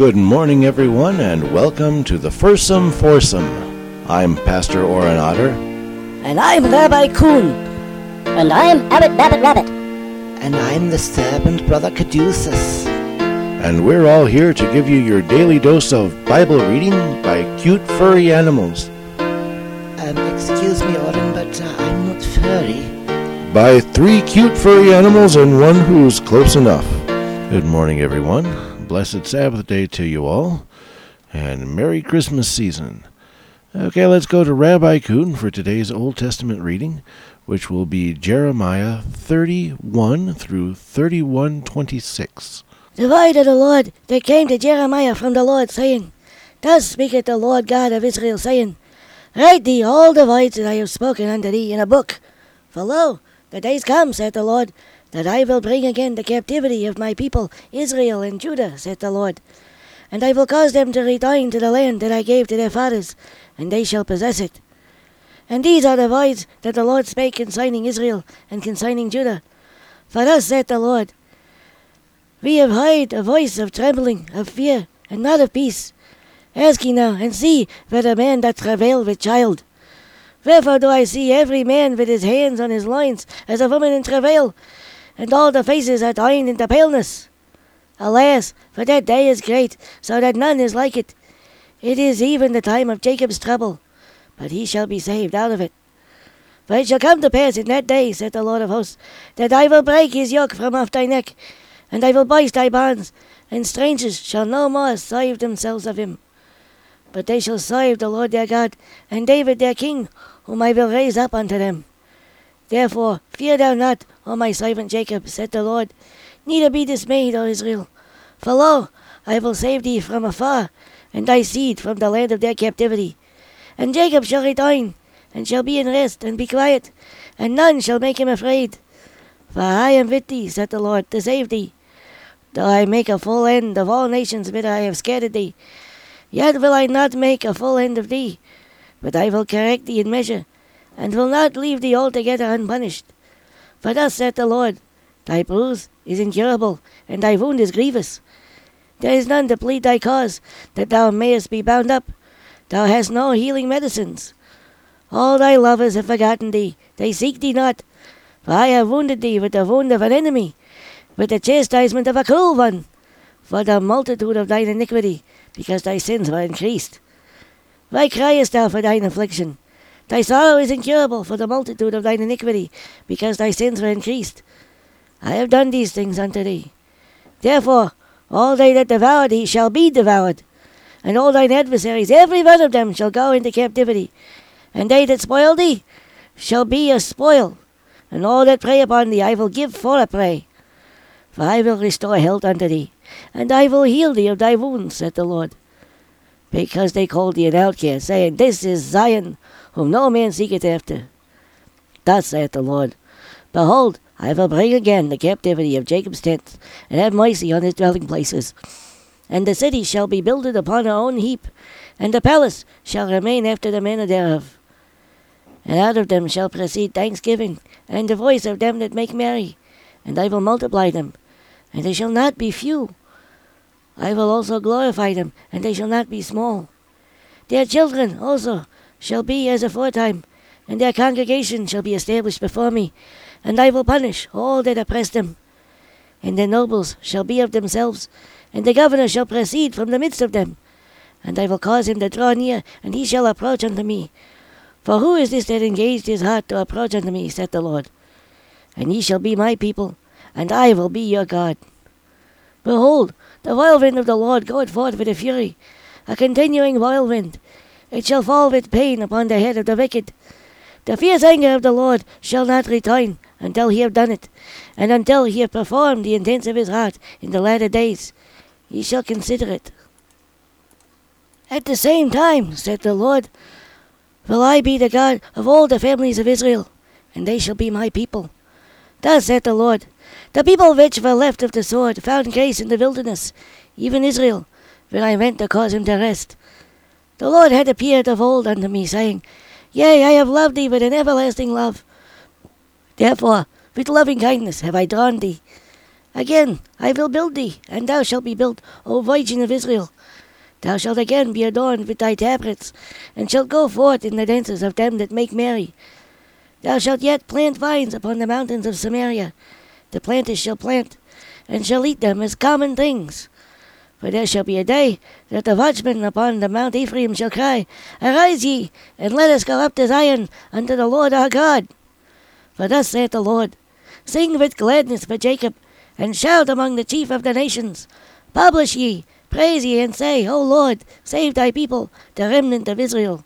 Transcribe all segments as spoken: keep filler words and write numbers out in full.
Good morning, everyone, and welcome to the Fursome Foursome. I'm Pastor Oren Otter. And I'm Rabbi Kuhn. And I'm Abbot Babbitt Rabbit. And I'm the servant Brother Caduceus. And we're all here to give you your daily dose of Bible reading by cute furry animals. Um, excuse me, Oren, but uh, I'm not furry. By three cute furry animals and one who's close enough. Good morning, everyone. Blessed Sabbath day to you all, and Merry Christmas season. Okay, let's go to Rabbi Kuhn for today's Old Testament reading, which will be Jeremiah thirty-one through thirty-one twenty-six. The word of the Lord that came to Jeremiah from the Lord, saying, Thus speaketh the Lord God of Israel, saying, Write thee all the words that I have spoken unto thee in a book. For lo, the days come, saith the Lord, that I will bring again the captivity of my people Israel and Judah, saith the Lord. And I will cause them to return to the land that I gave to their fathers, and they shall possess it. And these are the words that the Lord spake concerning Israel and concerning Judah. For thus saith the Lord, We have heard a voice of trembling, of fear, and not of peace. Ask ye now, and see whether man doth travail with child. Wherefore do I see every man with his hands on his loins, as a woman in travail, and all the faces are turned into paleness. Alas, for that day is great, so that none is like it. It is even the time of Jacob's trouble, but he shall be saved out of it. For it shall come to pass in that day, saith the Lord of hosts, that I will break his yoke from off thy neck, and I will burst thy bonds, and strangers shall no more serve themselves of him. But they shall serve the Lord their God, and David their king, whom I will raise up unto them. Therefore fear thou not, O my servant Jacob, saith the Lord, neither be dismayed, O Israel. For lo, I will save thee from afar, and thy seed from the land of their captivity. And Jacob shall return, and shall be in rest, and be quiet, and none shall make him afraid. For I am with thee, saith the Lord, to save thee. Though I make a full end of all nations whither I have scattered thee, yet will I not make a full end of thee, but I will correct thee in measure, and will not leave thee altogether unpunished. For thus saith the Lord, Thy bruise is incurable, and thy wound is grievous. There is none to plead thy cause, that thou mayest be bound up. Thou hast no healing medicines. All thy lovers have forgotten thee, they seek thee not. For I have wounded thee with the wound of an enemy, with the chastisement of a cruel one, for the multitude of thine iniquity, because thy sins were increased. Why criest thou for thine affliction? Thy sorrow is incurable for the multitude of thine iniquity, because thy sins were increased. I have done these things unto thee. Therefore all they that devour thee shall be devoured, and all thine adversaries, every one of them, shall go into captivity. And they that spoil thee shall be a spoil, and all that prey upon thee I will give for a prey. For I will restore health unto thee, and I will heal thee of thy wounds, saith the Lord. Because they called thee an outcast, saying, This is Zion, whom no man seeketh after. Thus saith the Lord, Behold, I will bring again the captivity of Jacob's tents, and have mercy on his dwelling places. And the city shall be builded upon her own heap, and the palace shall remain after the manner thereof. And out of them shall proceed thanksgiving, and the voice of them that make merry, and I will multiply them, and they shall not be few. I will also glorify them, and they shall not be small. Their children also shall be as aforetime, and their congregation shall be established before me, and I will punish all that oppress them. And their nobles shall be of themselves, and the governor shall proceed from the midst of them. And I will cause him to draw near, and he shall approach unto me. For who is this that engaged his heart to approach unto me, saith the Lord? And ye shall be my people, and I will be your God. Behold, the whirlwind of the Lord goeth forth with a fury, a continuing whirlwind. It shall fall with pain upon the head of the wicked. The fierce anger of the Lord shall not return until he have done it, and until he have performed the intents of his heart in the latter days. Ye shall consider it. At the same time, saith the Lord, will I be the God of all the families of Israel, and they shall be my people. Thus saith the Lord, The people which were left of the sword found grace in the wilderness, even Israel, when I went to cause him to rest. The Lord had appeared of old unto me, saying, Yea, I have loved thee with an everlasting love. Therefore, with loving kindness have I drawn thee. Again I will build thee, and thou shalt be built, O Virgin of Israel. Thou shalt again be adorned with thy tabrets, and shalt go forth in the dances of them that make merry. Thou shalt yet plant vines upon the mountains of Samaria. The planters shall plant, and shall eat them as common things. For there shall be a day that the watchmen upon the Mount Ephraim shall cry, Arise ye, and let us go up to Zion unto the Lord our God. For thus saith the Lord, Sing with gladness for Jacob, and shout among the chief of the nations. Publish ye, praise ye, and say, O Lord, save thy people, the remnant of Israel.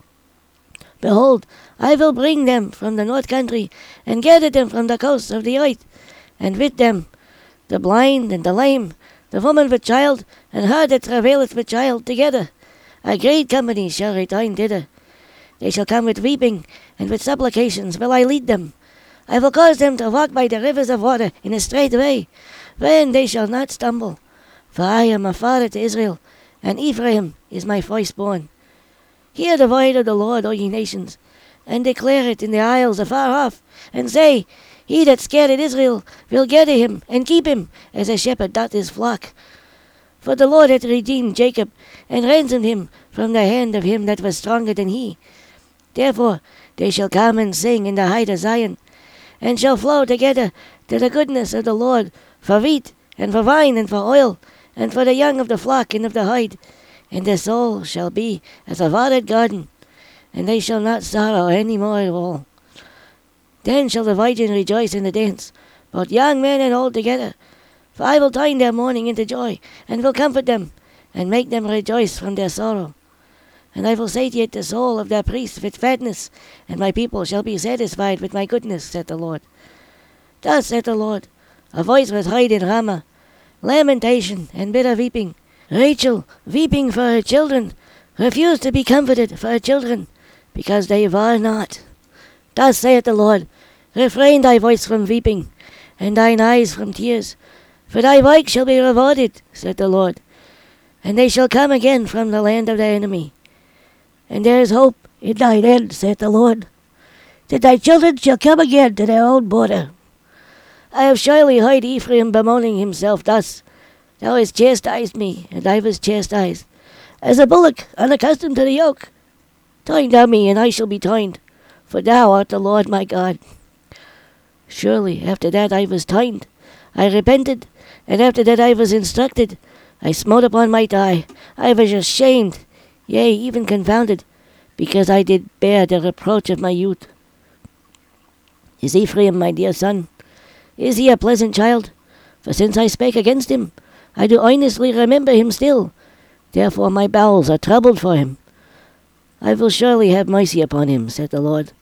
Behold, I will bring them from the north country, and gather them from the coasts of the earth, and with them the blind and the lame, the woman with child, and her that travaileth with child together. A great company shall return thither. They shall come with weeping, and with supplications will I lead them. I will cause them to walk by the rivers of water in a straight way, wherein they shall not stumble. For I am a father to Israel, and Ephraim is my firstborn. Hear the word of the Lord, O ye nations, and declare it in the isles afar off, and say, He that scattered Israel will gather him, and keep him, as a shepherd doth his flock. For the Lord hath redeemed Jacob, and ransomed him from the hand of him that was stronger than he. Therefore they shall come and sing in the height of Zion, and shall flow together to the goodness of the Lord, for wheat, and for wine, and for oil, and for the young of the flock and of the herd. And their soul shall be as a watered garden, and they shall not sorrow any more at all. Then shall the virgin rejoice in the dance, both young men and old together. For I will turn their mourning into joy, and will comfort them, and make them rejoice from their sorrow. And I will satiate the soul of their priests with fatness, and my people shall be satisfied with my goodness, saith the Lord. Thus saith the Lord, a voice was heard in Ramah, lamentation and bitter weeping. Rachel, weeping for her children, refused to be comforted for her children, because they were not. Thus saith the Lord, refrain thy voice from weeping, and thine eyes from tears, for thy work shall be rewarded, saith the Lord, and they shall come again from the land of their enemy. And there is hope in thine end, saith the Lord, that thy children shall come again to their own border. I have surely heard Ephraim bemoaning himself thus, Thou hast chastised me, and I was chastised, as a bullock unaccustomed to the yoke. Turn thou me, and I shall be turned, for thou art the Lord my God. Surely after that I was turned, I repented, and after that I was instructed. I smote upon my thigh, I was ashamed, yea, even confounded, because I did bear the reproach of my youth. Is Ephraim my dear son? Is he a pleasant child? For since I spake against him, I do earnestly remember him still. Therefore my bowels are troubled for him. I will surely have mercy upon him, saith the Lord.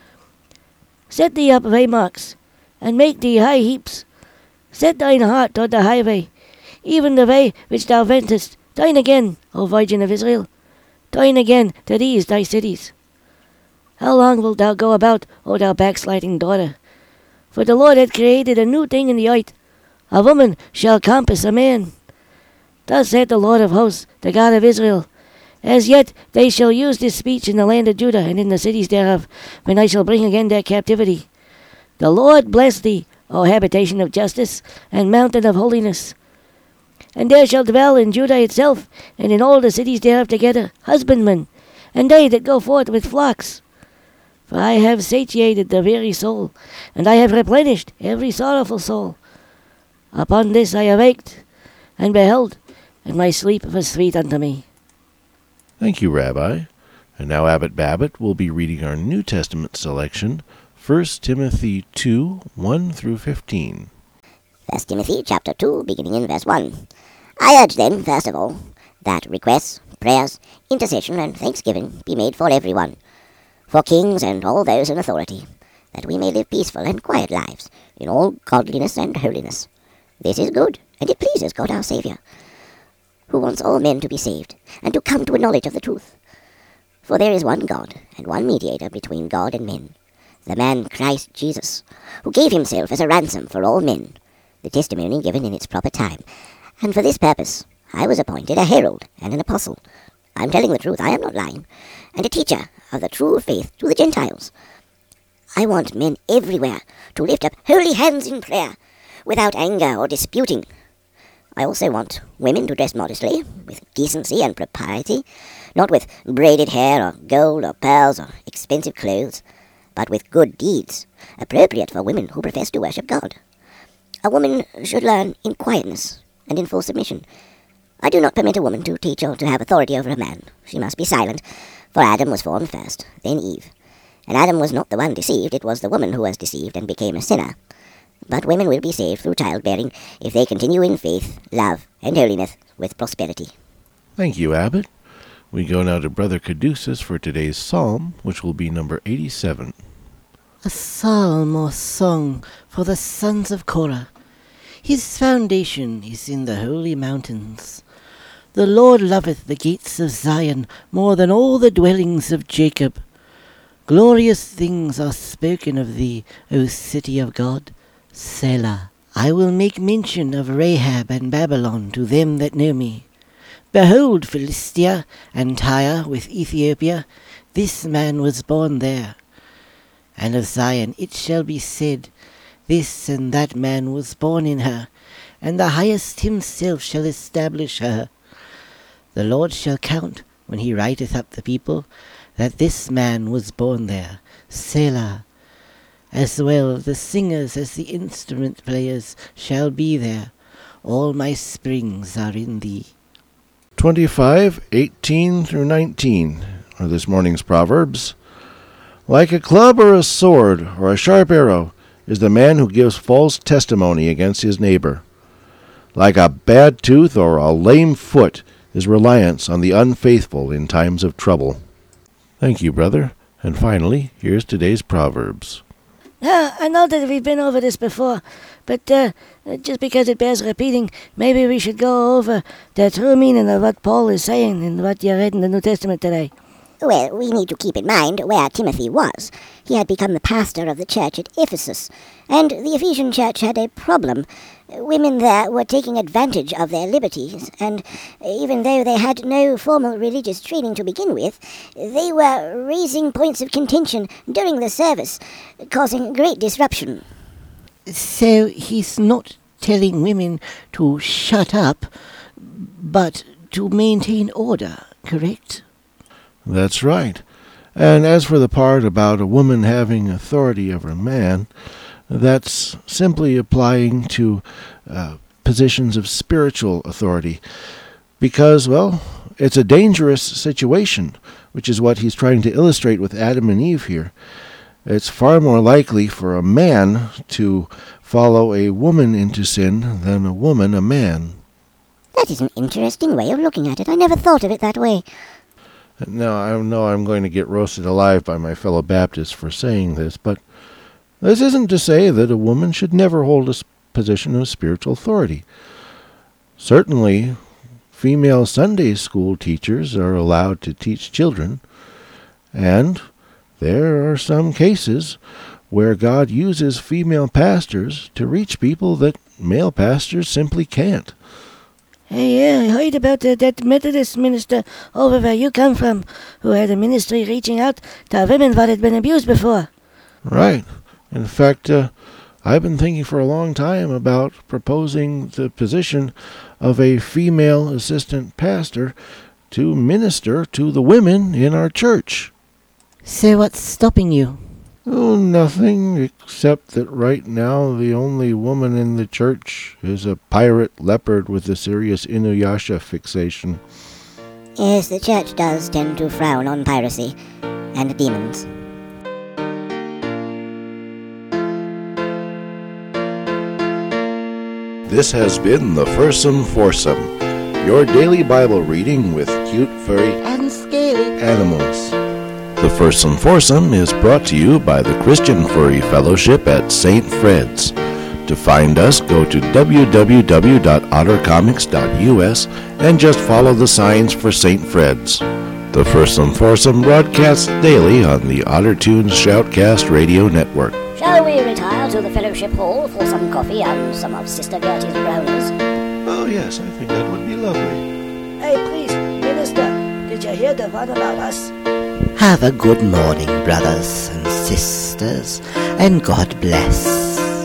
Set thee up waymarks, and make thee high heaps. Set thine heart toward the highway, even the way which thou wentest. Turn again, O Virgin of Israel. Turn again to these thy cities. How long wilt thou go about, O thou backsliding daughter? For the Lord hath created a new thing in the earth. A woman shall compass a man. Thus saith the Lord of hosts, the God of Israel, As yet they shall use this speech in the land of Judah and in the cities thereof, when I shall bring again their captivity. The Lord bless thee, O habitation of justice, and mountain of holiness. And there shall dwell in Judah itself, and in all the cities thereof together, husbandmen, and they that go forth with flocks. For I have satiated the weary soul, and I have replenished every sorrowful soul. Upon this I awaked, and beheld, and my sleep was sweet unto me. Thank you, Rabbi. And now Abbot Babbitt will be reading our New Testament selection, First Timothy two, one through fifteen. First Timothy chapter two, beginning in verse one. I urge then, first of all, that requests, prayers, intercession, and thanksgiving be made for everyone, for kings and all those in authority, that we may live peaceful and quiet lives, in all godliness and holiness. This is good, and it pleases God our Saviour, who wants all men to be saved, and to come to a knowledge of the truth. For there is one God, and one mediator between God and men, the man Christ Jesus, who gave himself as a ransom for all men, the testimony given in its proper time. And for this purpose I was appointed a herald and an apostle. I am telling the truth, I am not lying, and a teacher of the true faith to the Gentiles. I want men everywhere to lift up holy hands in prayer, without anger or disputing. I also want women to dress modestly, with decency and propriety, not with braided hair or gold or pearls or expensive clothes, but with good deeds, appropriate for women who profess to worship God. A woman should learn in quietness and in full submission. I do not permit a woman to teach or to have authority over a man. She must be silent, for Adam was formed first, then Eve. And Adam was not the one deceived, it was the woman who was deceived and became a sinner. But women will be saved through childbearing if they continue in faith, love, and holiness with prosperity. Thank you, Abbot. We go now to Brother Caduceus for today's psalm, which will be number eighty-seven. A psalm or song for the sons of Korah. His foundation is in the holy mountains. The Lord loveth the gates of Zion more than all the dwellings of Jacob. Glorious things are spoken of thee, O city of God. Selah. I will make mention of Rahab and Babylon to them that know me. Behold, Philistia and Tyre with Ethiopia, this man was born there. And of Zion it shall be said, this and that man was born in her, and the highest himself shall establish her. The Lord shall count, when he writeth up the people, that this man was born there. Selah. As well the singers as the instrument players shall be there. All my springs are in thee. twenty-five, eighteen through nineteen are this morning's Proverbs. Like a club or a sword or a sharp arrow is the man who gives false testimony against his neighbor. Like a bad tooth or a lame foot is reliance on the unfaithful in times of trouble. Thank you, brother. And finally, here's today's Proverbs. Yeah, I know that we've been over this before, but uh, just because it bears repeating, maybe we should go over the true meaning of what Paul is saying and what you read in the New Testament today. Well, we need to keep in mind where Timothy was. He had become the pastor of the church at Ephesus, and the Ephesian church had a problem. Women there were taking advantage of their liberties, and even though they had no formal religious training to begin with, they were raising points of contention during the service, causing great disruption. So he's not telling women to shut up, but to maintain order, correct? That's right. And as for the part about a woman having authority over a man, that's simply applying to uh, positions of spiritual authority. Because, well, it's a dangerous situation, which is what he's trying to illustrate with Adam and Eve here. It's far more likely for a man to follow a woman into sin than a woman a man. That is an interesting way of looking at it. I never thought of it that way. Now, I know I'm going to get roasted alive by my fellow Baptists for saying this, but this isn't to say that a woman should never hold a position of spiritual authority. Certainly, female Sunday school teachers are allowed to teach children, and there are some cases where God uses female pastors to reach people that male pastors simply can't. Hey, yeah, I heard about uh, that Methodist minister over where you come from, who had a ministry reaching out to women that had been abused before. Right. In fact, uh, I've been thinking for a long time about proposing the position of a female assistant pastor to minister to the women in our church. So what's stopping you? Oh, nothing, except that right now the only woman in the church is a pirate leopard with a serious Inuyasha fixation. Yes, the church does tend to frown on piracy and demons. This has been the Fursome Foursome, your daily Bible reading with cute, furry, And scaly animals. The Fursome Foursome is brought to you by the Christian Furry Fellowship at Saint Fred's. To find us, go to w w w dot otter comics dot u s and just follow the signs for Saint Fred's. The Fursome Foursome broadcasts daily on the OtterTunes Shoutcast Radio Network. Shall we retire to the fellowship hall for some coffee and some of Sister Gertie's brownies? Oh, yes, I think that would be lovely. Hey, please, minister, did you hear the one about us? Have a good morning, brothers and sisters, and God bless.